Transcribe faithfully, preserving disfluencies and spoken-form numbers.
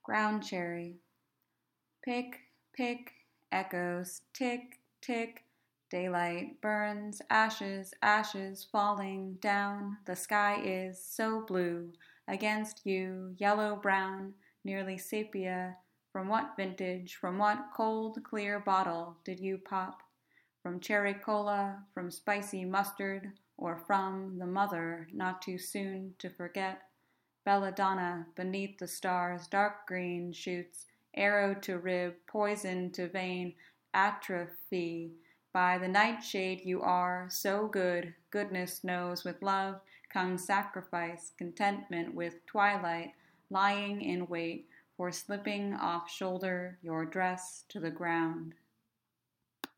Ground cherry. Pick, pick, echoes, tick, tick. Daylight burns, ashes, ashes falling down. The sky is so blue against you, yellow brown, nearly sepia. From what vintage, from what cold, clear bottle did you pop? From cherry cola, from spicy mustard, or from the mother not too soon to forget? Belladonna beneath the stars, dark green shoots, arrow to rib, poison to vein, atrophy. By the nightshade you are so good, goodness knows with love comes sacrifice, contentment with twilight, lying in wait for slipping off shoulder your dress to the ground.